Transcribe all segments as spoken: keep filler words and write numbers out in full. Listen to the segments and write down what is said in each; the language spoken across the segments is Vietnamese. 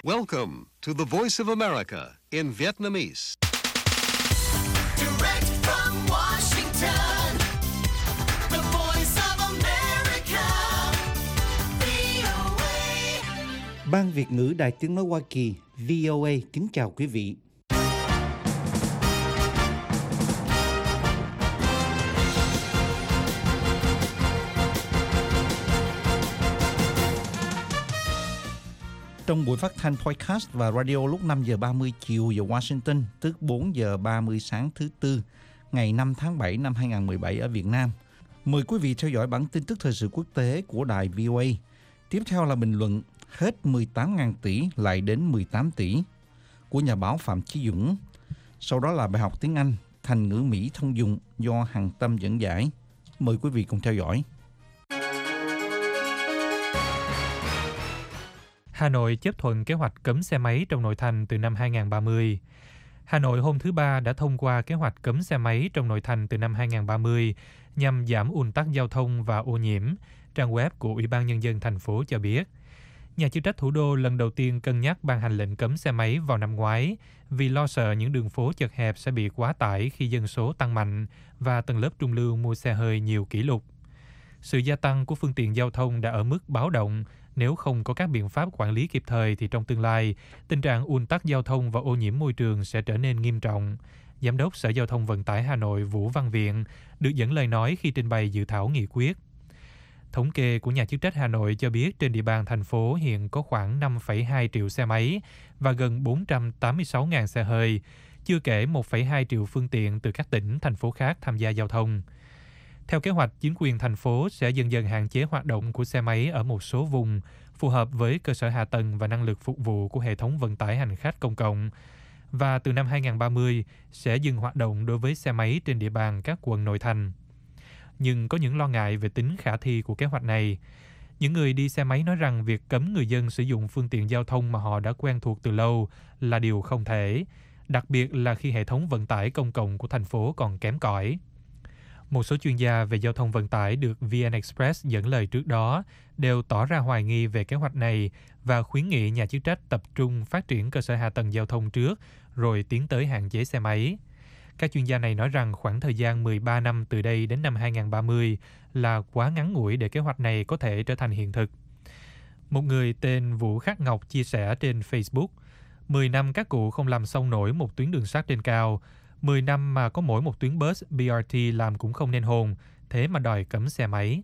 Welcome to the Voice of America in Vietnamese. Direct from Washington, the Voice of America, vê o a. Ban Việt ngữ Đài Tiếng nói Hoa Kỳ vê o a kính chào quý vị. Trong buổi phát thanh podcast và radio lúc năm giờ ba mươi chiều giờ Washington, tức bốn giờ ba mươi sáng thứ Tư, ngày năm tháng bảy năm hai nghìn không trăm mười bảy ở Việt Nam. Mời quý vị theo dõi bản tin tức thời sự quốc tế của đài vê o a. Tiếp theo là bình luận hết mười tám nghìn tỷ lại đến mười tám tỷ của nhà báo Phạm Chí Dũng. Sau đó là bài học tiếng Anh thành ngữ Mỹ thông dụng do Hằng Tâm dẫn giải. Mời quý vị cùng theo dõi. Hà Nội chấp thuận kế hoạch cấm xe máy trong nội thành từ năm hai nghìn không trăm ba mươi. Hà Nội hôm thứ Ba đã thông qua kế hoạch cấm xe máy trong nội thành từ năm hai nghìn không trăm ba mươi nhằm giảm ùn tắc giao thông và ô nhiễm, trang web của Ủy ban Nhân dân thành phố cho biết. Nhà chức trách thủ đô lần đầu tiên cân nhắc ban hành lệnh cấm xe máy vào năm ngoái vì lo sợ những đường phố chật hẹp sẽ bị quá tải khi dân số tăng mạnh và tầng lớp trung lưu mua xe hơi nhiều kỷ lục. Sự gia tăng của phương tiện giao thông đã ở mức báo động. Nếu không có các biện pháp quản lý kịp thời thì trong tương lai, tình trạng ùn tắc giao thông và ô nhiễm môi trường sẽ trở nên nghiêm trọng. Giám đốc Sở Giao thông Vận tải Hà Nội Vũ Văn Viện được dẫn lời nói khi trình bày dự thảo nghị quyết. Thống kê của nhà chức trách Hà Nội cho biết trên địa bàn thành phố hiện có khoảng năm phẩy hai triệu xe máy và gần bốn trăm tám mươi sáu nghìn xe hơi, chưa kể một phẩy hai triệu phương tiện từ các tỉnh, thành phố khác tham gia giao thông. Theo kế hoạch, chính quyền thành phố sẽ dần dần hạn chế hoạt động của xe máy ở một số vùng, phù hợp với cơ sở hạ tầng và năng lực phục vụ của hệ thống vận tải hành khách công cộng. Và từ năm hai nghìn không trăm ba mươi sẽ dừng hoạt động đối với xe máy trên địa bàn các quận nội thành. Nhưng có những lo ngại về tính khả thi của kế hoạch này. Những người đi xe máy nói rằng việc cấm người dân sử dụng phương tiện giao thông mà họ đã quen thuộc từ lâu là điều không thể, đặc biệt là khi hệ thống vận tải công cộng của thành phố còn kém cỏi. Một số chuyên gia về giao thông vận tải được vê en Express dẫn lời trước đó đều tỏ ra hoài nghi về kế hoạch này và khuyến nghị nhà chức trách tập trung phát triển cơ sở hạ tầng giao thông trước rồi tiến tới hạn chế xe máy. Các chuyên gia này nói rằng khoảng thời gian mười ba năm từ đây đến năm hai nghìn không trăm ba mươi là quá ngắn ngủi để kế hoạch này có thể trở thành hiện thực. Một người tên Vũ Khắc Ngọc chia sẻ trên Facebook, mười năm các cụ không làm xong nổi một tuyến đường sắt trên cao, mười năm mà có mỗi một tuyến bus bê rờ tê làm cũng không nên hồn, thế mà đòi cấm xe máy.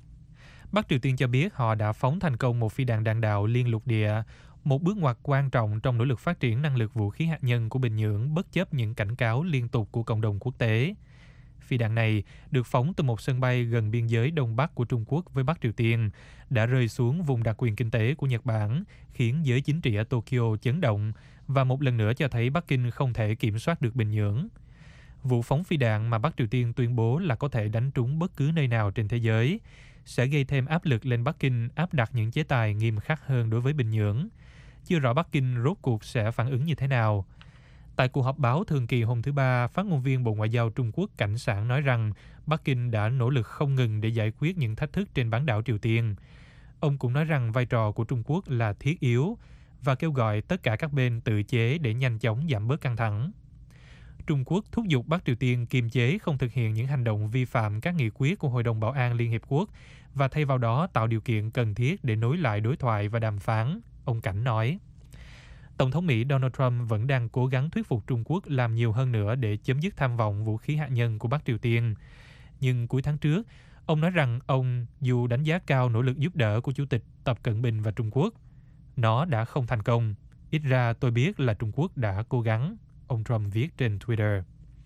Bắc Triều Tiên cho biết họ đã phóng thành công một phi đạn đạn đạo liên lục địa, một bước ngoặt quan trọng trong nỗ lực phát triển năng lực vũ khí hạt nhân của Bình Nhưỡng bất chấp những cảnh cáo liên tục của cộng đồng quốc tế. Phi đạn này được phóng từ một sân bay gần biên giới Đông Bắc của Trung Quốc với Bắc Triều Tiên, đã rơi xuống vùng đặc quyền kinh tế của Nhật Bản, khiến giới chính trị ở Tokyo chấn động và một lần nữa cho thấy Bắc Kinh không thể kiểm soát được Bình Nhưỡng. Vụ phóng phi đạn mà Bắc Triều Tiên tuyên bố là có thể đánh trúng bất cứ nơi nào trên thế giới sẽ gây thêm áp lực lên Bắc Kinh áp đặt những chế tài nghiêm khắc hơn đối với Bình Nhưỡng. Chưa rõ Bắc Kinh rốt cuộc sẽ phản ứng như thế nào. Tại cuộc họp báo thường kỳ hôm thứ Ba, phát ngôn viên Bộ Ngoại giao Trung Quốc Cảnh Sảng nói rằng Bắc Kinh đã nỗ lực không ngừng để giải quyết những thách thức trên bán đảo Triều Tiên. Ông cũng nói rằng vai trò của Trung Quốc là thiết yếu và kêu gọi tất cả các bên tự chế để nhanh chóng giảm bớt căng thẳng. Trung Quốc thúc giục Bắc Triều Tiên kiềm chế không thực hiện những hành động vi phạm các nghị quyết của Hội đồng Bảo an Liên Hiệp Quốc và thay vào đó tạo điều kiện cần thiết để nối lại đối thoại và đàm phán, ông Cảnh nói. Tổng thống Mỹ Donald Trump vẫn đang cố gắng thuyết phục Trung Quốc làm nhiều hơn nữa để chấm dứt tham vọng vũ khí hạt nhân của Bắc Triều Tiên. Nhưng cuối tháng trước, ông nói rằng ông dù đánh giá cao nỗ lực giúp đỡ của Chủ tịch Tập Cận Bình và Trung Quốc, nó đã không thành công. Ít ra tôi biết là Trung Quốc đã cố gắng, ông Trump viết trên Twitter.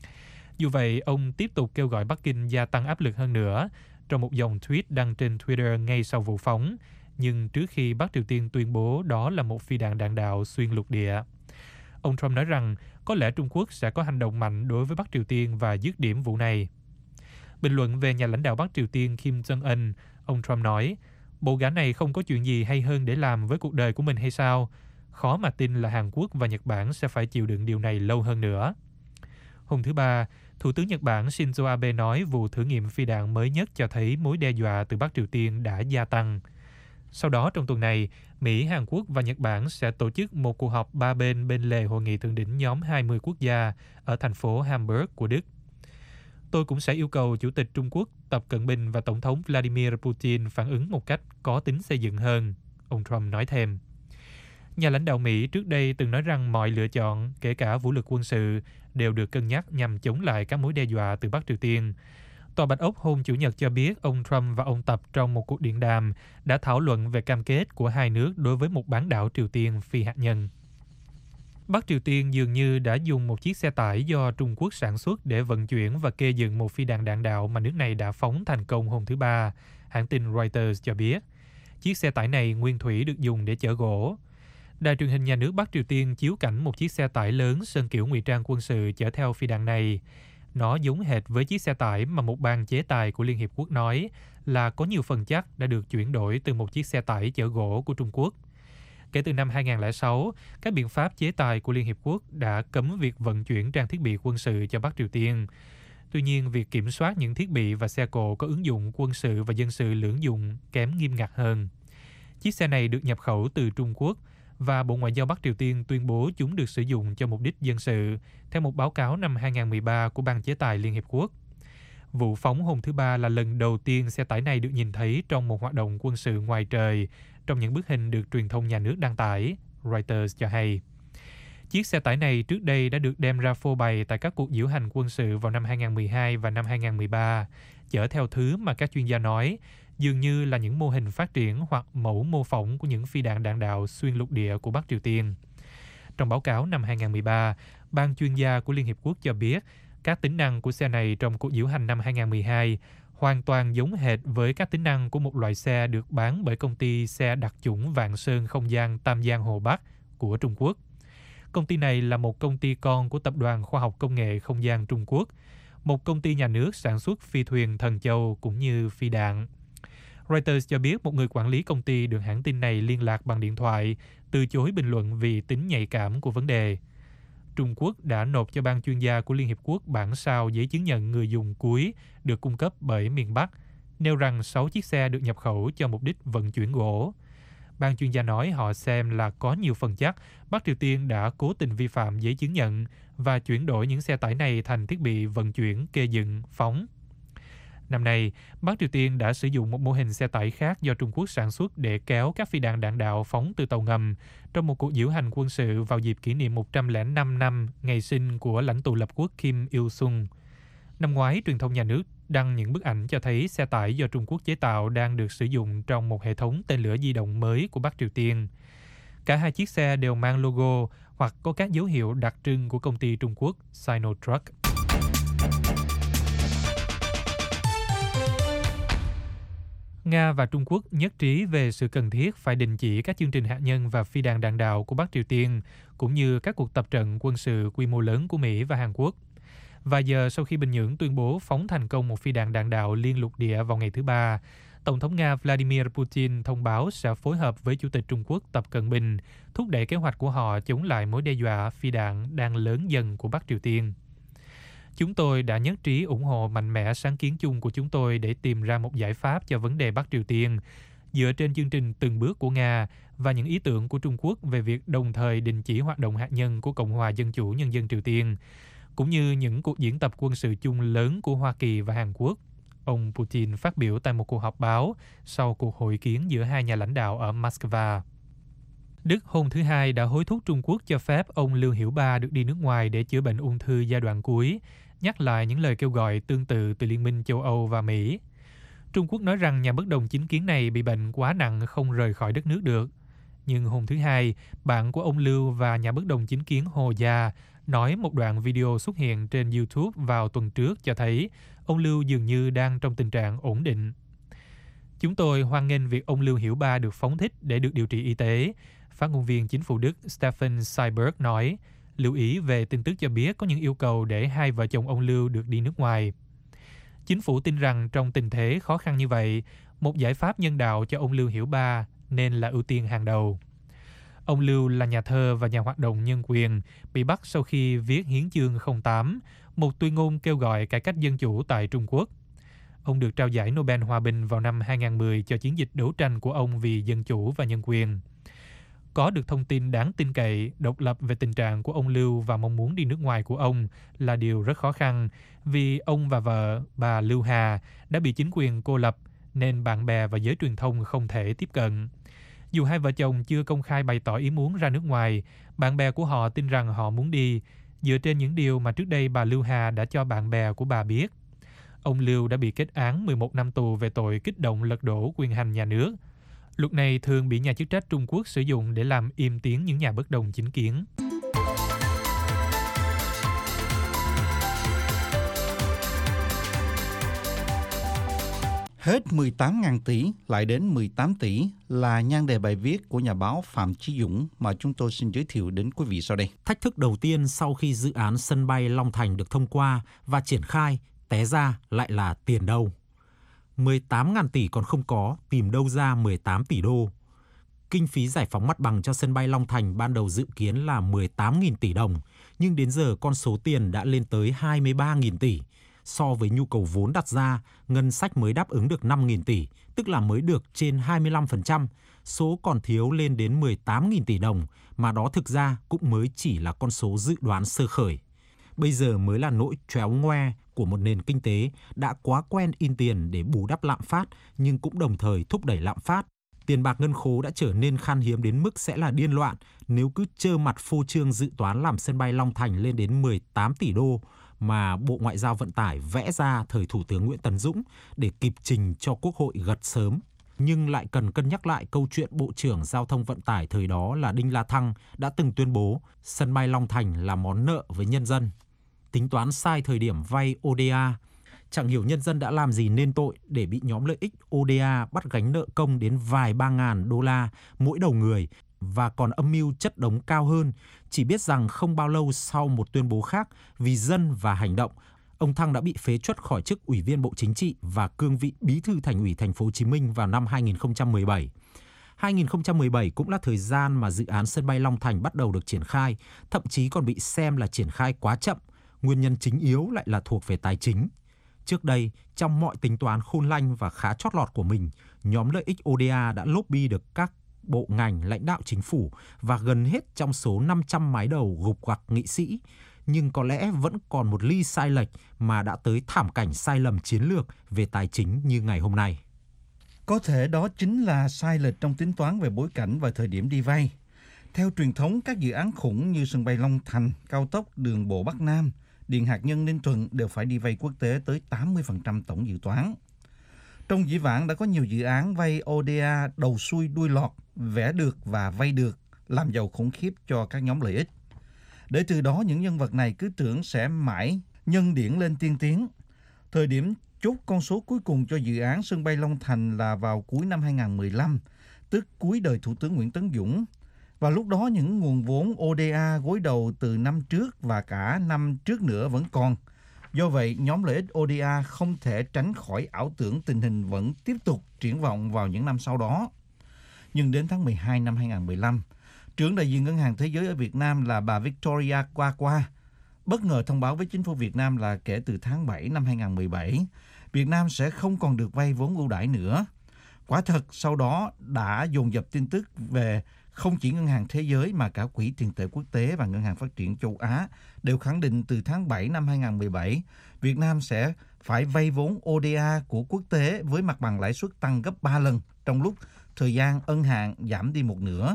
Dù vậy, ông tiếp tục kêu gọi Bắc Kinh gia tăng áp lực hơn nữa trong một dòng tweet đăng trên Twitter ngay sau vụ phóng, nhưng trước khi Bắc Triều Tiên tuyên bố đó là một phi đạn đạn đạo xuyên lục địa. Ông Trump nói rằng có lẽ Trung Quốc sẽ có hành động mạnh đối với Bắc Triều Tiên và dứt điểm vụ này. Bình luận về nhà lãnh đạo Bắc Triều Tiên Kim Jong-un, ông Trump nói, bộ gã này không có chuyện gì hay hơn để làm với cuộc đời của mình hay sao? Khó mà tin là Hàn Quốc và Nhật Bản sẽ phải chịu đựng điều này lâu hơn nữa. Hôm thứ Ba, Thủ tướng Nhật Bản Shinzo Abe nói vụ thử nghiệm phi đạn mới nhất cho thấy mối đe dọa từ Bắc Triều Tiên đã gia tăng. Sau đó trong tuần này, Mỹ, Hàn Quốc và Nhật Bản sẽ tổ chức một cuộc họp ba bên bên lề hội nghị thượng đỉnh nhóm hai mươi quốc gia ở thành phố Hamburg của Đức. Tôi cũng sẽ yêu cầu Chủ tịch Trung Quốc Tập Cận Bình và Tổng thống Vladimir Putin phản ứng một cách có tính xây dựng hơn, ông Trump nói thêm. Nhà lãnh đạo Mỹ trước đây từng nói rằng mọi lựa chọn, kể cả vũ lực quân sự, đều được cân nhắc nhằm chống lại các mối đe dọa từ Bắc Triều Tiên. Tòa Bạch Ốc hôm Chủ nhật cho biết ông Trump và ông Tập trong một cuộc điện đàm đã thảo luận về cam kết của hai nước đối với một bán đảo Triều Tiên phi hạt nhân. Bắc Triều Tiên dường như đã dùng một chiếc xe tải do Trung Quốc sản xuất để vận chuyển và kê dựng một phi đạn đạn đạo mà nước này đã phóng thành công hôm thứ Ba, hãng tin Reuters cho biết. Chiếc xe tải này nguyên thủy được dùng để chở gỗ. Đài truyền hình nhà nước Bắc Triều Tiên chiếu cảnh một chiếc xe tải lớn sơn kiểu ngụy trang quân sự chở theo phi đạn này. Nó giống hệt với chiếc xe tải mà một ban chế tài của Liên Hiệp Quốc nói là có nhiều phần chắc đã được chuyển đổi từ một chiếc xe tải chở gỗ của Trung Quốc. Kể từ năm hai không không sáu, các biện pháp chế tài của Liên Hiệp Quốc đã cấm việc vận chuyển trang thiết bị quân sự cho Bắc Triều Tiên. Tuy nhiên, việc kiểm soát những thiết bị và xe cộ có ứng dụng quân sự và dân sự lưỡng dụng kém nghiêm ngặt hơn. Chiếc xe này được nhập khẩu từ Trung Quốc và Bộ Ngoại giao Bắc Triều Tiên tuyên bố chúng được sử dụng cho mục đích dân sự, theo một báo cáo năm hai không một ba của Ban chế tài Liên Hiệp Quốc. Vụ phóng hôm thứ Ba là lần đầu tiên xe tải này được nhìn thấy trong một hoạt động quân sự ngoài trời, trong những bức hình được truyền thông nhà nước đăng tải, Reuters cho hay. Chiếc xe tải này trước đây đã được đem ra phô bày tại các cuộc diễu hành quân sự vào năm hai không một hai và năm hai không một ba, chở theo thứ mà các chuyên gia nói dường như là những mô hình phát triển hoặc mẫu mô phỏng của những phi đạn đạn đạo xuyên lục địa của Bắc Triều Tiên. Trong báo cáo năm hai không một ba, ban chuyên gia của Liên Hiệp Quốc cho biết các tính năng của xe này trong cuộc diễu hành năm hai không một hai hoàn toàn giống hệt với các tính năng của một loại xe được bán bởi công ty xe đặc chủng Vạn Sơn Không gian Tam Giang Hồ Bắc của Trung Quốc. Công ty này là một công ty con của Tập đoàn Khoa học Công nghệ Không gian Trung Quốc, một công ty nhà nước sản xuất phi thuyền Thần Châu cũng như phi đạn. Reuters cho biết một người quản lý công ty được hãng tin này liên lạc bằng điện thoại, từ chối bình luận vì tính nhạy cảm của vấn đề. Trung Quốc đã nộp cho ban chuyên gia của Liên Hiệp Quốc bản sao giấy chứng nhận người dùng cuối được cung cấp bởi miền Bắc, nêu rằng sáu chiếc xe được nhập khẩu cho mục đích vận chuyển gỗ. Ban chuyên gia nói họ xem là có nhiều phần chắc Bắc Triều Tiên đã cố tình vi phạm giấy chứng nhận và chuyển đổi những xe tải này thành thiết bị vận chuyển, kê dựng, phóng. Năm nay, Bắc Triều Tiên đã sử dụng một mô hình xe tải khác do Trung Quốc sản xuất để kéo các phi đạn đạn đạo phóng từ tàu ngầm trong một cuộc diễu hành quân sự vào dịp kỷ niệm một trăm lẻ năm năm ngày sinh của lãnh tụ lập quốc Kim Il-sung. Năm ngoái, truyền thông nhà nước đăng những bức ảnh cho thấy xe tải do Trung Quốc chế tạo đang được sử dụng trong một hệ thống tên lửa di động mới của Bắc Triều Tiên. Cả hai chiếc xe đều mang logo hoặc có các dấu hiệu đặc trưng của công ty Trung Quốc Sinotruck. Nga và Trung Quốc nhất trí về sự cần thiết phải đình chỉ các chương trình hạt nhân và phi đạn đạn đạo của Bắc Triều Tiên, cũng như các cuộc tập trận quân sự quy mô lớn của Mỹ và Hàn Quốc. Vài giờ sau khi Bình Nhưỡng tuyên bố phóng thành công một phi đạn đạn đạo liên lục địa vào ngày thứ Ba, Tổng thống Nga Vladimir Putin thông báo sẽ phối hợp với Chủ tịch Trung Quốc Tập Cận Bình thúc đẩy kế hoạch của họ chống lại mối đe dọa phi đạn đang lớn dần của Bắc Triều Tiên. Chúng tôi đã nhất trí ủng hộ mạnh mẽ sáng kiến chung của chúng tôi để tìm ra một giải pháp cho vấn đề Bắc Triều Tiên, dựa trên chương trình từng bước của Nga và những ý tưởng của Trung Quốc về việc đồng thời đình chỉ hoạt động hạt nhân của Cộng hòa Dân chủ Nhân dân Triều Tiên, cũng như những cuộc diễn tập quân sự chung lớn của Hoa Kỳ và Hàn Quốc. Ông Putin phát biểu tại một cuộc họp báo sau cuộc hội kiến giữa hai nhà lãnh đạo ở Moscow. Đức hôm thứ Hai đã hối thúc Trung Quốc cho phép ông Lưu Hiểu Ba được đi nước ngoài để chữa bệnh ung thư giai đoạn cuối, nhắc lại những lời kêu gọi tương tự từ Liên minh châu Âu và Mỹ. Trung Quốc nói rằng nhà bất đồng chính kiến này bị bệnh quá nặng không rời khỏi đất nước được. Nhưng hôm thứ Hai, bạn của ông Lưu và nhà bất đồng chính kiến Hồ Gia nói một đoạn video xuất hiện trên YouTube vào tuần trước cho thấy ông Lưu dường như đang trong tình trạng ổn định. Chúng tôi hoan nghênh việc ông Lưu Hiểu Ba được phóng thích để được điều trị y tế, phát ngôn viên chính phủ Đức Stefan Seibert nói, lưu ý về tin tức cho biết có những yêu cầu để hai vợ chồng ông Lưu được đi nước ngoài. Chính phủ tin rằng trong tình thế khó khăn như vậy, một giải pháp nhân đạo cho ông Lưu Hiểu Ba nên là ưu tiên hàng đầu. Ông Lưu là nhà thơ và nhà hoạt động nhân quyền, bị bắt sau khi viết Hiến chương không tám, một tuyên ngôn kêu gọi cải cách dân chủ tại Trung Quốc. Ông được trao giải Nobel Hòa bình vào năm hai không một không cho chiến dịch đấu tranh của ông vì dân chủ và nhân quyền. Có được thông tin đáng tin cậy, độc lập về tình trạng của ông Lưu và mong muốn đi nước ngoài của ông là điều rất khó khăn vì ông và vợ, bà Lưu Hà, đã bị chính quyền cô lập nên bạn bè và giới truyền thông không thể tiếp cận. Dù hai vợ chồng chưa công khai bày tỏ ý muốn ra nước ngoài, bạn bè của họ tin rằng họ muốn đi, dựa trên những điều mà trước đây bà Lưu Hà đã cho bạn bè của bà biết. Ông Lưu đã bị kết án mười một năm tù về tội kích động lật đổ quyền hành nhà nước. Luật này thường bị nhà chức trách Trung Quốc sử dụng để làm im tiếng những nhà bất đồng chính kiến. Hết mười tám nghìn tỷ lại đến mười tám tỷ là nhan đề bài viết của nhà báo Phạm Chí Dũng mà chúng tôi xin giới thiệu đến quý vị sau đây. Thách thức đầu tiên sau khi dự án sân bay Long Thành được thông qua và triển khai té ra lại là tiền đâu. mười tám nghìn tỷ còn không có, tìm đâu ra mười tám tỷ đô. Kinh phí giải phóng mặt bằng cho sân bay Long Thành ban đầu dự kiến là mười tám nghìn tỷ đồng, nhưng đến giờ con số tiền đã lên tới hai mươi ba nghìn tỷ. So với nhu cầu vốn đặt ra, ngân sách mới đáp ứng được năm nghìn tỷ, tức là mới được trên hai mươi lăm phần trăm. Số còn thiếu lên đến mười tám nghìn tỷ đồng, mà đó thực ra cũng mới chỉ là con số dự đoán sơ khởi. Bây giờ mới là nỗi tréo ngoe của một nền kinh tế đã quá quen in tiền để bù đắp lạm phát, nhưng cũng đồng thời thúc đẩy lạm phát. Tiền bạc ngân khố đã trở nên khan hiếm đến mức sẽ là điên loạn nếu cứ trơ mặt phô trương dự toán làm sân bay Long Thành lên đến mười tám tỷ đô mà Bộ Ngoại giao Vận tải vẽ ra thời Thủ tướng Nguyễn Tấn Dũng để kịp trình cho Quốc hội gật sớm. Nhưng lại cần cân nhắc lại câu chuyện Bộ trưởng Giao thông Vận tải thời đó là Đinh La Thăng đã từng tuyên bố sân bay Long Thành là món nợ với nhân dân. Tính toán sai thời điểm vay o đê a, chẳng hiểu nhân dân đã làm gì nên tội để bị nhóm lợi ích o đê a bắt gánh nợ công đến vài ba ngàn đô la mỗi đầu người và còn âm mưu chất đống cao hơn. Chỉ biết rằng không bao lâu sau một tuyên bố khác vì dân và hành động, ông Thăng đã bị phế truất khỏi chức Ủy viên Bộ Chính trị và cương vị Bí thư Thành ủy Thành phố Hồ Chí Minh vào năm hai nghìn không trăm mười bảy. hai nghìn không trăm mười bảy cũng là thời gian mà dự án sân bay Long Thành bắt đầu được triển khai, thậm chí còn bị xem là triển khai quá chậm. Nguyên nhân chính yếu lại là thuộc về tài chính. Trước đây, trong mọi tính toán khôn lanh và khá chót lọt của mình, nhóm lợi ích o đê a đã lobby được các bộ ngành lãnh đạo chính phủ và gần hết trong số năm trăm mái đầu gục gặc nghị sĩ. Nhưng có lẽ vẫn còn một ly sai lệch mà đã tới thảm cảnh sai lầm chiến lược về tài chính như ngày hôm nay. Có thể đó chính là sai lệch trong tính toán về bối cảnh và thời điểm đi vay. Theo truyền thống, các dự án khủng như sân bay Long Thành, cao tốc, đường bộ Bắc Nam, điện hạt nhân Ninh Thuận đều phải đi vay quốc tế tới tám mươi phần trăm tổng dự toán. Trong dĩ vãng đã có nhiều dự án vay o đê a đầu xuôi đuôi lọt, vẽ được và vay được, làm giàu khủng khiếp cho các nhóm lợi ích. Để từ đó những nhân vật này cứ tưởng sẽ mãi nhân điển lên tiên tiến. Thời điểm chốt con số cuối cùng cho dự án sân bay Long Thành là vào cuối năm hai nghìn không trăm mười lăm, tức cuối đời Thủ tướng Nguyễn Tấn Dũng. Và lúc đó những nguồn vốn o đê a gối đầu từ năm trước và cả năm trước nữa vẫn còn. Do vậy, nhóm lợi ích o đê a không thể tránh khỏi ảo tưởng tình hình vẫn tiếp tục triển vọng vào những năm sau đó. Nhưng đến tháng mười hai năm hai nghìn không trăm mười lăm, trưởng đại diện Ngân hàng Thế giới ở Việt Nam là bà Victoria Qua Qua bất ngờ thông báo với chính phủ Việt Nam là kể từ tháng bảy năm hai nghìn không trăm mười bảy, Việt Nam sẽ không còn được vay vốn ưu đãi nữa. Quả thật, sau đó đã dồn dập tin tức về không chỉ Ngân hàng Thế giới mà cả Quỹ tiền tệ quốc tế và Ngân hàng Phát triển châu Á đều khẳng định từ tháng bảy năm hai nghìn không trăm mười bảy, Việt Nam sẽ phải vay vốn o đê a của quốc tế với mặt bằng lãi suất tăng gấp ba lần, trong lúc thời gian ân hạn giảm đi một nửa.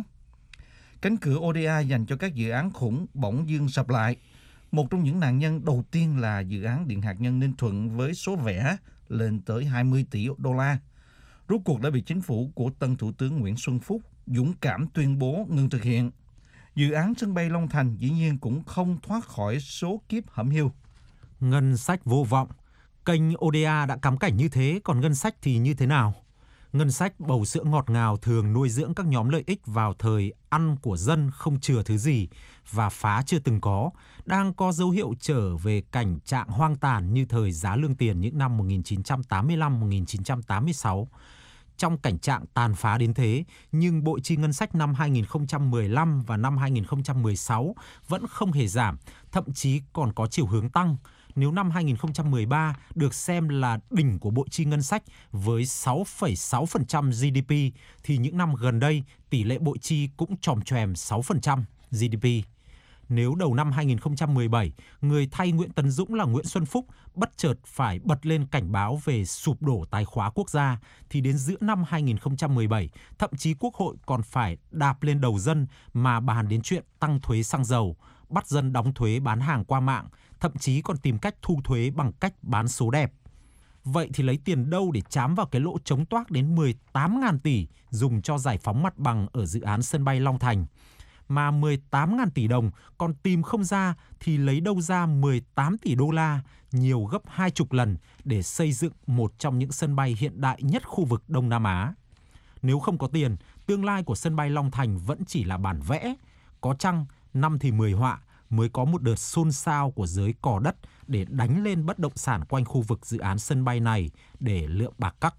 Cánh cửa o đê a dành cho các dự án khủng bỗng dưng sập lại. Một trong những nạn nhân đầu tiên là dự án điện hạt nhân Ninh Thuận với số vẽ lên tới hai mươi tỷ đô la. Rốt cuộc đã bị chính phủ của tân Thủ tướng Nguyễn Xuân Phúc dũng cảm tuyên bố ngừng thực hiện. Dự án sân bay Long Thành dĩ nhiên cũng không thoát khỏi số kiếp hẩm hiu. Ngân sách vô vọng. Kênh o đê a đã cắm cảnh như thế, còn ngân sách thì như thế nào? Ngân sách bầu sữa ngọt ngào thường nuôi dưỡng các nhóm lợi ích vào thời ăn của dân không chừa thứ gì và phá chưa từng có, đang có dấu hiệu trở về cảnh trạng hoang tàn như thời giá lương tiền những năm một nghìn chín trăm tám mươi lăm đến một nghìn chín trăm tám mươi sáu. Trong cảnh trạng tàn phá đến thế, nhưng bội chi ngân sách năm hai nghìn không trăm mười lăm và năm hai nghìn không trăm mười sáu vẫn không hề giảm, thậm chí còn có chiều hướng tăng. nếu năm hai nghìn không trăm mười ba được xem là đỉnh của bộ chi ngân sách với sáu phẩy sáu phần trăm giê đê pê, thì những năm gần đây tỷ lệ bộ chi cũng chòm chòm sáu phần trăm giê đê pê. Nếu đầu năm hai nghìn không trăm mười bảy, người thay Nguyễn Tấn Dũng là Nguyễn Xuân Phúc bất chợt phải bật lên cảnh báo về sụp đổ tài khóa quốc gia, thì đến giữa năm hai nghìn không trăm mười bảy, thậm chí Quốc hội còn phải đạp lên đầu dân mà bàn đến chuyện tăng thuế xăng dầu, bắt dân đóng thuế bán hàng qua mạng, thậm chí còn tìm cách thu thuế bằng cách bán số đẹp. Vậy thì lấy tiền đâu để trám vào cái lỗ trống toác đến mười tám nghìn tỷ dùng cho giải phóng mặt bằng ở dự án sân bay Long Thành? Mà mười tám nghìn tỷ đồng còn tìm không ra thì lấy đâu ra mười tám tỷ đô la, nhiều gấp hai chục lần để xây dựng một trong những sân bay hiện đại nhất khu vực Đông Nam Á. Nếu không có tiền, tương lai của sân bay Long Thành vẫn chỉ là bản vẽ. Có chăng năm thì mười họa mới có một đợt xôn xao của giới cò đất để đánh lên bất động sản quanh khu vực dự án sân bay này để lượm bạc cắc.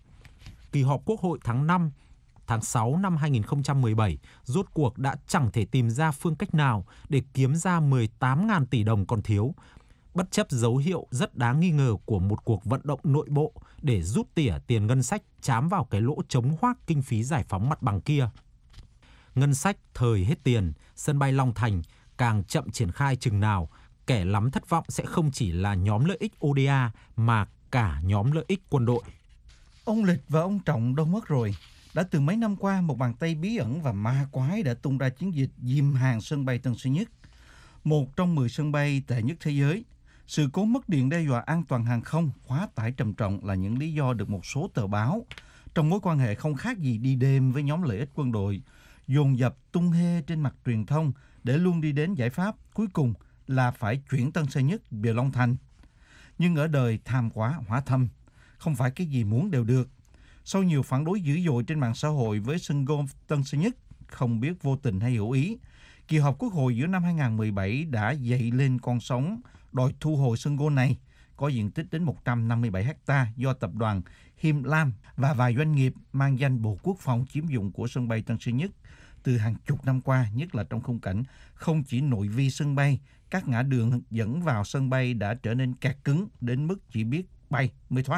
Kỳ họp Quốc hội tháng năm, tháng sáu năm hai nghìn không trăm mười bảy rốt cuộc đã chẳng thể tìm ra phương cách nào để kiếm ra mười tám nghìn tỷ đồng còn thiếu, bất chấp dấu hiệu rất đáng nghi ngờ của một cuộc vận động nội bộ để rút tỉa tiền ngân sách trám vào cái lỗ trống hoác kinh phí giải phóng mặt bằng kia. Ngân sách thời hết tiền, sân bay Long Thành càng chậm triển khai chừng nào, kẻ lắm thất vọng sẽ không chỉ là nhóm lợi ích ô đê a mà cả nhóm lợi ích quân đội. Ông Lịch và ông Trọng đâu mất rồi? Đã từ mấy năm qua, một bàn tay bí ẩn và ma quái đã tung ra chiến dịch dìm hàng sân bay Tân Sơn Nhất, một trong mười sân bay tệ nhất thế giới. Sự cố mất điện đe dọa an toàn hàng không, quá tải trầm trọng là những lý do được một số tờ báo, trong mối quan hệ không khác gì đi đêm với nhóm lợi ích quân đội, dồn dập tung hê trên mặt truyền thông để luôn đi đến giải pháp cuối cùng là phải chuyển Tân Sơn Nhất về Long Thành. Nhưng ở đời tham quá hỏa thâm, không phải cái gì muốn đều được. Sau nhiều phản đối dữ dội trên mạng xã hội với sân golf Tân Sơn Nhất, không biết vô tình hay hữu ý, kỳ họp Quốc hội giữa năm hai nghìn không trăm mười bảy đã dậy lên con sóng đòi thu hồi sân golf này, có diện tích đến một trăm năm mươi bảy héc ta do tập đoàn Him Lam và vài doanh nghiệp mang danh Bộ Quốc phòng chiếm dụng của sân bay Tân Sơn Nhất từ hàng chục năm qua, nhất là trong khung cảnh không chỉ nội vi sân bay, các ngã đường dẫn vào sân bay đã trở nên kẹt cứng đến mức chỉ biết bay mới thoát.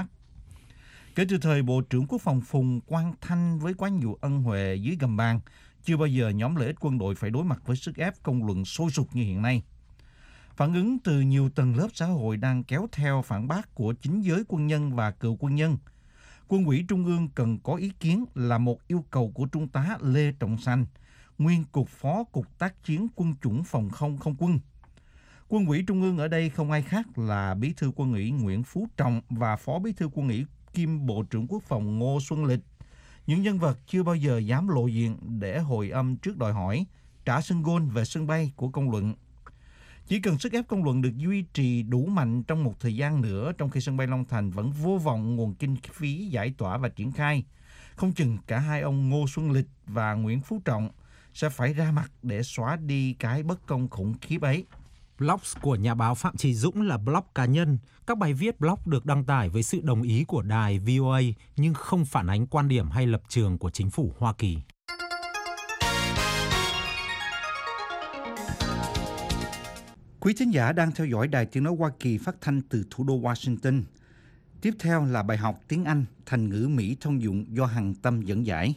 Kể từ thời Bộ trưởng Quốc phòng Phùng Quang Thanh với quá nhiều ân huệ dưới gầm bàn, chưa bao giờ nhóm lợi ích quân đội phải đối mặt với sức ép công luận sôi sục như hiện nay. Phản ứng từ nhiều tầng lớp xã hội đang kéo theo phản bác của chính giới quân nhân và cựu quân nhân. Quân ủy Trung ương cần có ý kiến là một yêu cầu của Trung tá Lê Trọng Sanh, nguyên Cục Phó Cục Tác chiến Quân chủng Phòng không Không quân. Quân ủy Trung ương ở đây không ai khác là Bí thư Quân ủy Nguyễn Phú Trọng và Phó Bí thư Quân ủy kiêm Bộ trưởng Quốc phòng Ngô Xuân Lịch, những nhân vật chưa bao giờ dám lộ diện để hồi âm trước đòi hỏi trả sân golf về sân bay của công luận. Chỉ cần sức ép công luận được duy trì đủ mạnh trong một thời gian nữa, trong khi sân bay Long Thành vẫn vô vọng nguồn kinh phí giải tỏa và triển khai, không chừng cả hai ông Ngô Xuân Lịch và Nguyễn Phú Trọng sẽ phải ra mặt để xóa đi cái bất công khủng khiếp ấy. Blog của nhà báo Phạm Chí Dũng là blog cá nhân. Các bài viết blog được đăng tải với sự đồng ý của đài vê o a nhưng không phản ánh quan điểm hay lập trường của chính phủ Hoa Kỳ. Quý thính giả đang theo dõi Đài Tiếng nói Hoa Kỳ phát thanh từ thủ đô Washington. Tiếp theo là bài học tiếng Anh thành ngữ Mỹ thông dụng do Hằng Tâm dẫn giải.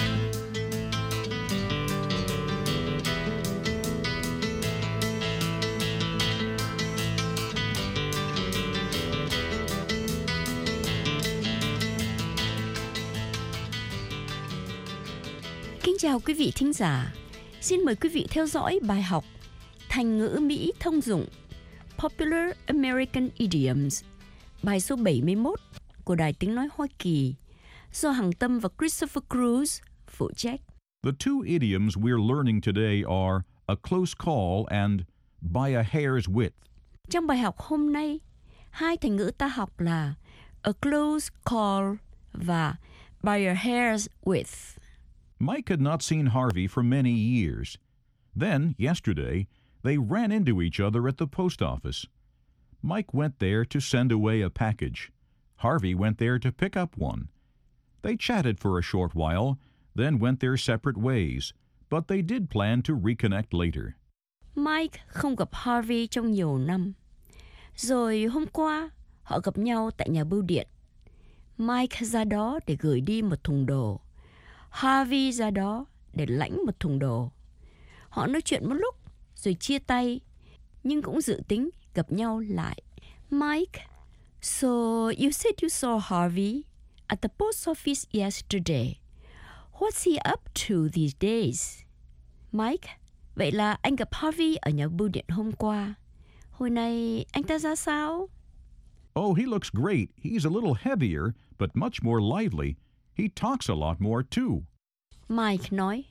Kính chào quý vị thính giả. Xin mời quý vị theo dõi bài học Thành ngữ Mỹ thông dụng Popular American Idioms, bài số bảy mươi mốt của Đài Tiếng nói Hoa Kỳ do Hằng Tâm và Christopher Cruz phụ trách. The two idioms we're learning today are a close call and by a hair's width. Trong bài học hôm nay, hai thành ngữ ta học là a close call và by a hair's width. Mike had not seen Harvey for many years. Then, yesterday, they ran into each other at the post office. Mike went there to send away a package. Harvey went there to pick up one. They chatted for a short while, then went their separate ways, but they did plan to reconnect later. Mike không gặp Harvey trong nhiều năm. Rồi hôm qua, họ gặp nhau tại nhà bưu điện. Mike ra đó để gửi đi một thùng đồ. Harvey ra đó để lãnh một thùng đồ. Họ nói chuyện một lúc, rồi chia tay, nhưng cũng dự tính gặp nhau lại. Mike, so you said you saw Harvey at the post office yesterday. What's he up to these days? Mike, vậy là anh gặp Harvey ở nhà bưu điện hôm qua. Hồi này anh ta ra sao? Oh, he looks great. He's a little heavier, but much more lively. He talks a lot more, too. Mike nói,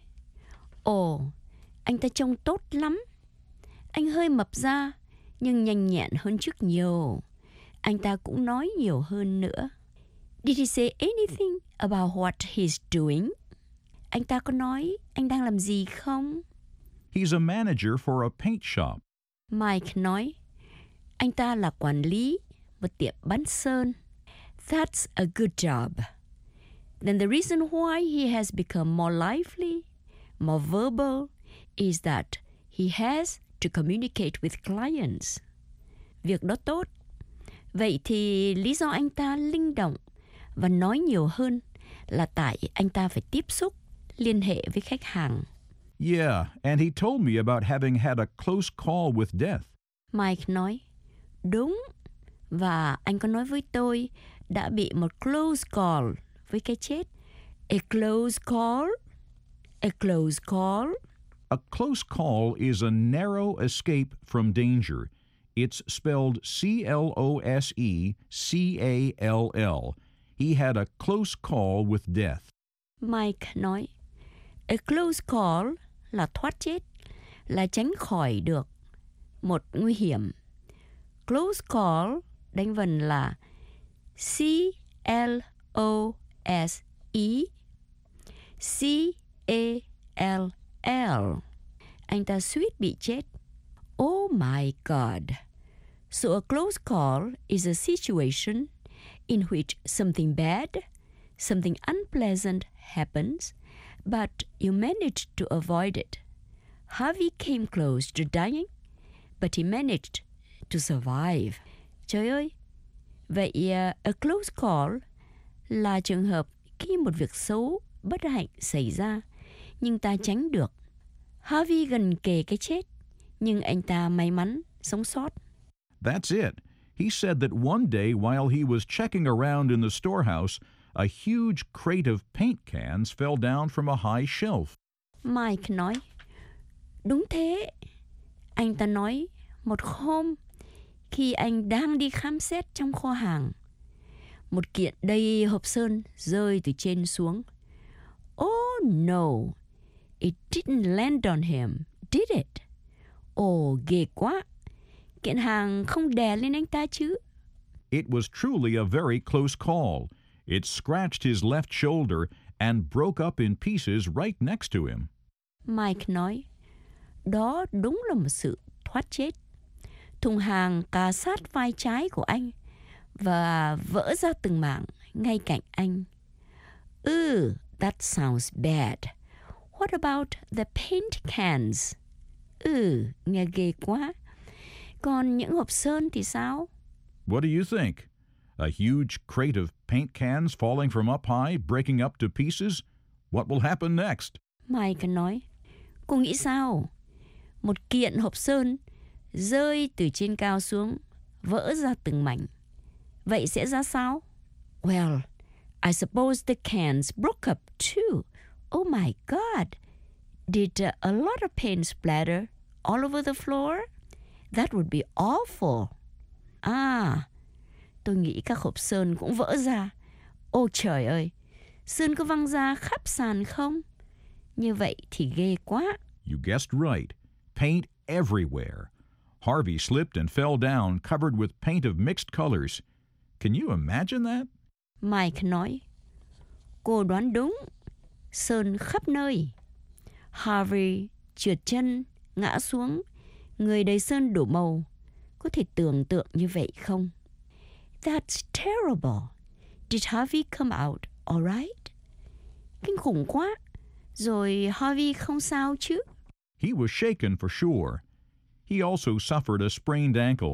ồ, anh ta trông tốt lắm. Anh hơi mập ra, nhưng nhanh nhẹn hơn trước nhiều. Anh ta cũng nói nhiều hơn nữa. Did he say anything about what he's doing? Anh ta có nói anh đang làm gì không? He's a manager for a paint shop. Mike nói, anh ta là quản lý một tiệm bán sơn. That's a good job. Then the reason why he has become more lively, more verbal, is that he has to communicate with clients. Việc đó tốt. Vậy thì lý do anh ta linh động và nói nhiều hơn là tại anh ta phải tiếp xúc, liên hệ với khách hàng. Yeah, and he told me about having had a close call with death. Mike nói, đúng. Và anh có nói với tôi đã bị một close call với cái chết. A close call? A close call? A close call is a narrow escape from danger. It's spelled C L O S E C A L L. He had a close call with death. Mike nói, a close call là thoát chết, là tránh khỏi được một nguy hiểm. Close call đánh vần là C L O S E C A L L. Anh ta suýt bị chết. Oh my God. So a close call is a situation in which something bad, something unpleasant happens, but you manage to avoid it. Harvey came close to dying, but he managed to survive. Trời ơi! Vậy uh, a close call là trường hợp khi một việc xấu, bất hạnh xảy ra, nhưng ta tránh được. Harvey gần kề cái chết, nhưng anh ta may mắn sống sót. That's it. He said that one day while he was checking around in the storehouse, a huge crate of paint cans fell down from a high shelf. Mike nói, đúng thế. Anh ta nói, một hôm, khi anh đang đi khám xét trong kho hàng, một kiện đầy hộp sơn rơi từ trên xuống. Oh no, it didn't land on him, did it? Ồ, oh, ghê quá. Kiện hàng không đè lên anh ta chứ. It was truly a very close call. It scratched his left shoulder and broke up in pieces right next to him. Mike nói, đó đúng là một sự thoát chết. Thùng hàng cà sát vai trái của anh và vỡ ra từng mảng ngay cạnh anh. Ugh, that sounds bad. What about the paint cans? Ừ, nghe ghê quá. Còn những hộp sơn thì sao? What do you think? A huge crate of paint cans falling from up high, breaking up to pieces? What will happen next? Mike nói, cô nghĩ sao? Một kiện hộp sơn rơi từ trên cao xuống, vỡ ra từng mảnh. Vậy sẽ ra sao? Well, I suppose the cans broke up too. Oh my God! Did uh, a lot of paint splatter all over the floor? That would be awful. À, tôi nghĩ các hộp sơn cũng vỡ ra. Ôi trời ơi, sơn có văng ra khắp sàn không? Như vậy thì ghê quá. You guessed right. Paint everywhere. Harvey slipped and fell down, covered with paint of mixed colors. Can you imagine that? Mike nói, cô đoán đúng. Sơn khắp nơi. Harvey trượt chân, ngã xuống, người đầy sơn đổ màu. Có thể tưởng tượng như vậy không? That's terrible. Did Harvey come out all right? Kinh khủng quá. Rồi Harvey không sao chứ? He was shaken for sure. He also suffered a sprained ankle,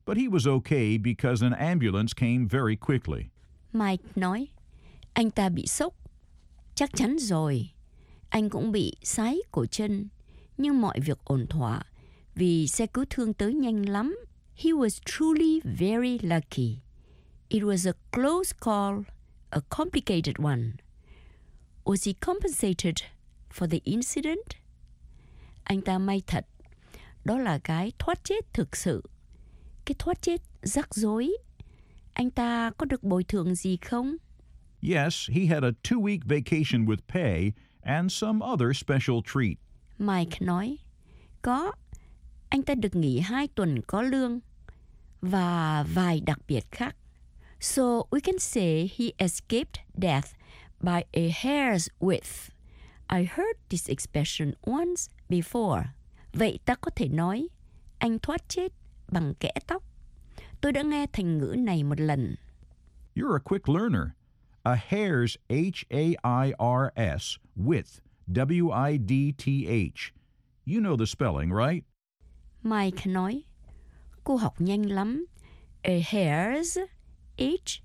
but he was okay because an ambulance came very quickly. Mike nói, anh ta bị sốc. Chắc chắn rồi. Anh cũng bị sái cổ chân, nhưng mọi việc ổn thỏa vì xe cứu thương tới nhanh lắm. He was truly very lucky. It was a close call, a complicated one. Was he compensated for the incident? Anh ta may thật. Đó là cái thoát chết thực sự. Cái thoát chết rắc rối. Anh ta có được bồi thường gì không? Yes, he had a two-week vacation with pay and some other special treat. Mike nói, có. Anh ta được nghỉ hai tuần có lương và vài đặc biệt khác. So we can say he escaped death by a hair's width. I heard this expression once before. Vậy ta có thể nói, anh thoát chết bằng kẽ tóc. Tôi đã nghe thành ngữ này một lần. You're a quick learner. A hair's H A I R S, width, W I D T H. You know the spelling, right? Mike nói, cô học nhanh lắm. A hair's H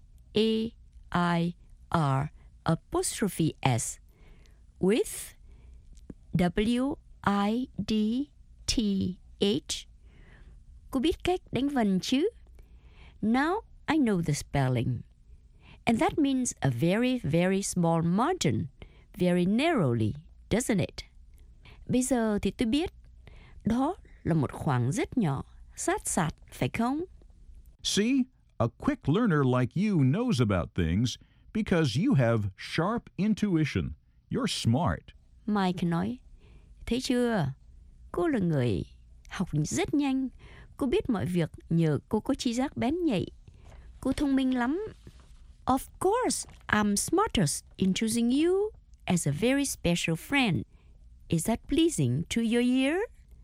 A I R apostrophe S, width, W I D T H. Cô biết cách đánh vần chứ? Now I know the spelling. And that means a very, very small margin, very narrowly, doesn't it? Bây giờ thì tôi biết. Đó là một khoảng rất nhỏ, sát sạt, phải không? See, a quick learner like you knows about things because you have sharp intuition. You're smart. Mike nói, thấy chưa? Cô là người học rất nhanh. Cô biết mọi việc nhờ cô có trí giác bén nhạy. Cô thông minh lắm. Of course, I'm smartest in choosing you as a very special friend. Is that pleasing to your ear?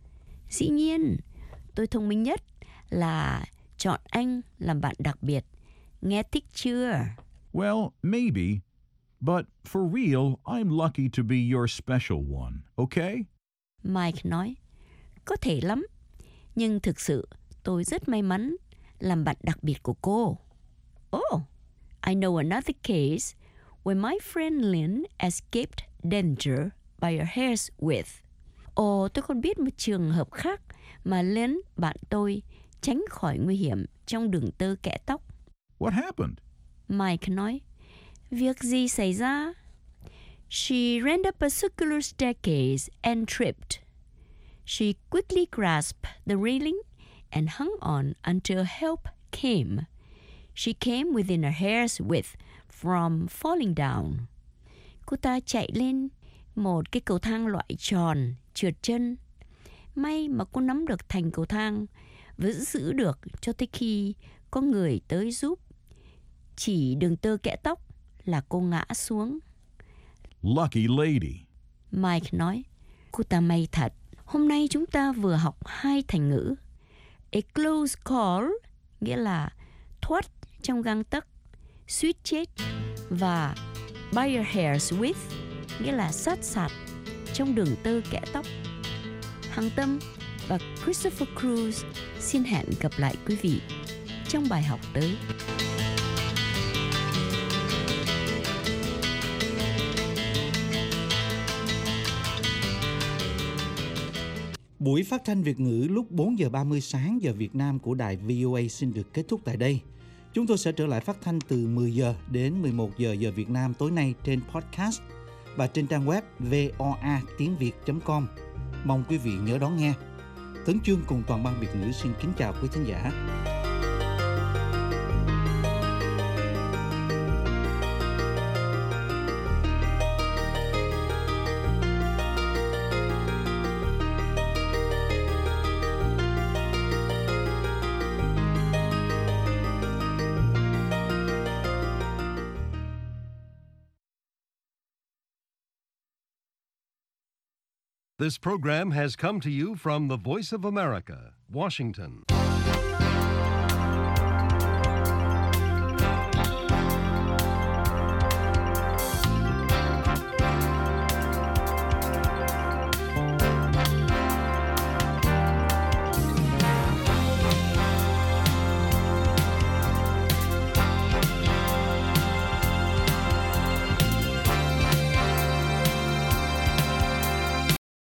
Dĩ nhiên, tôi thông minh nhất là chọn anh làm bạn đặc biệt. Nghe thích chưa? Well, maybe. But for real, I'm lucky to be your special one, okay? Mike nói, có thể lắm. Nhưng thực sự, tôi rất may mắn làm bạn đặc biệt của cô. Oh, I know another case where my friend Lynn escaped danger by a hair's width. Ồ, tôi còn biết một trường hợp khác mà Lynn, bạn tôi, tránh khỏi nguy hiểm trong đường tơ kẽ tóc. What happened? Mike nói, việc gì xảy ra? She ran up a circular staircase and tripped. She quickly grasped the railing and hung on until help came. She came within a hair's width from falling down. Cô ta chạy lên một cái cầu thang loại tròn, trượt chân. May mà cô nắm được thành cầu thang, vẫn giữ được cho tới khi có người tới giúp. Chỉ đường tơ kẽ tóc là cô ngã xuống. Lucky lady. Mike nói, cô ta may thật. Hôm nay chúng ta vừa học hai thành ngữ. A close call, nghĩa là thoát trong gang tấc, suýt chết, và by your hair's width, nghĩa là sát sạt trong đường tơ kẽ tóc. Hằng Tâm và Christopher Cruz xin hẹn gặp lại quý vị trong bài học tới. Buổi phát thanh Việt ngữ lúc bốn giờ ba mươi sáng giờ Việt Nam của đài vê o a xin được kết thúc tại đây. Chúng tôi sẽ trở lại phát thanh từ mười giờ đến mười một giờ giờ Việt Nam tối nay trên podcast và trên trang web voa tiếng việt chấm com. Mong quý vị nhớ đón nghe. Tấn Chương cùng toàn ban Việt ngữ xin kính chào quý thính giả. This program has come to you from the Voice of America, Washington.